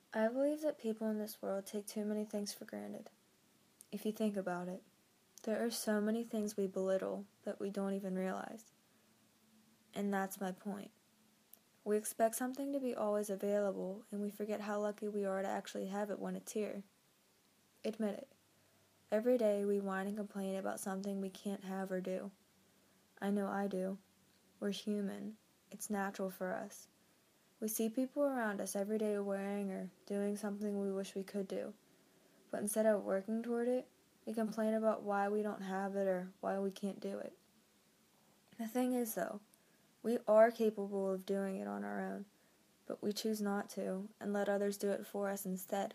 I believe that people in this world take too many things for granted. If you think about it, there are so many things we belittle that we don't even realize. And that's my point. We expect something to be always available, and we forget how lucky we are to actually have it when it's here. Admit it. Every day we whine and complain about something we can't have or do. I know I do. We're human. It's natural for us. We see people around us every day wearing or doing something we wish we could do. But instead of working toward it, we complain about why we don't have it or why we can't do it. The thing is, though, we are capable of doing it on our own, but we choose not to and let others do it for us instead.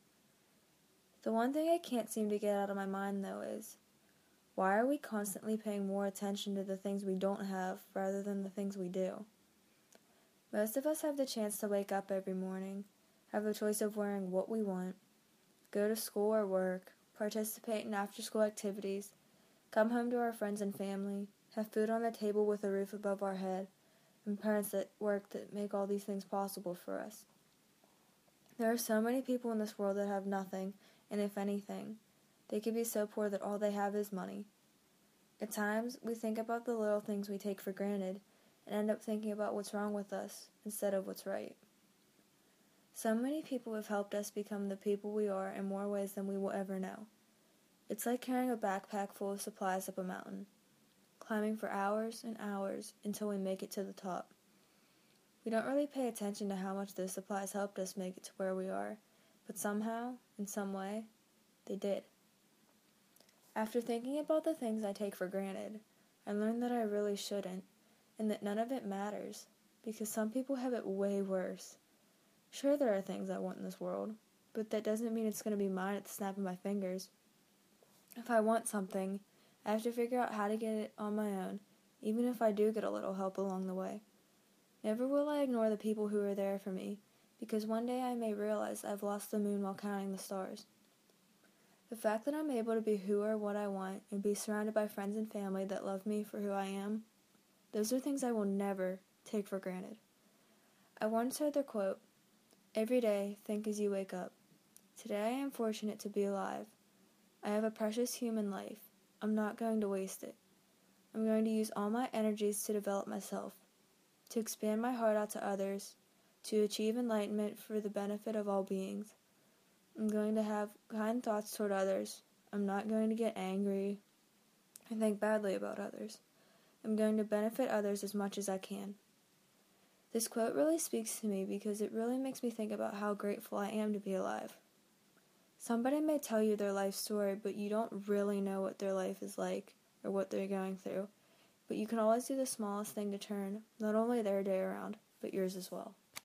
The one thing I can't seem to get out of my mind, though, is why are we constantly paying more attention to the things we don't have rather than the things we do? Most of us have the chance to wake up every morning, have the choice of wearing what we want, go to school or work, participate in after-school activities, come home to our friends and family, have food on the table with a roof above our head, and parents at work that make all these things possible for us. There are so many people in this world that have nothing, and if anything, they could be so poor that all they have is money. At times, we think about the little things we take for granted and end up thinking about what's wrong with us instead of what's right. So many people have helped us become the people we are in more ways than we will ever know. It's like carrying a backpack full of supplies up a mountain, climbing for hours and hours until we make it to the top. We don't really pay attention to how much those supplies helped us make it to where we are, but somehow, in some way, they did. After thinking about the things I take for granted, I learned that I really shouldn't, and that none of it matters, because some people have it way worse. Sure, there are things I want in this world, but that doesn't mean it's going to be mine at the snap of my fingers. If I want something, I have to figure out how to get it on my own, even if I do get a little help along the way. Never will I ignore the people who are there for me, because one day I may realize I've lost the moon while counting the stars. The fact that I'm able to be who or what I want and be surrounded by friends and family that love me for who I am, those are things I will never take for granted. I once heard the quote, "Every day, think as you wake up. Today I am fortunate to be alive. I have a precious human life. I'm not going to waste it. I'm going to use all my energies to develop myself, to expand my heart out to others, to achieve enlightenment for the benefit of all beings. I'm going to have kind thoughts toward others. I'm not going to get angry and think badly about others. I'm going to benefit others as much as I can." This quote really speaks to me because it really makes me think about how grateful I am to be alive. Somebody may tell you their life story, but you don't really know what their life is like or what they're going through. But you can always do the smallest thing to turn not only their day around, but yours as well.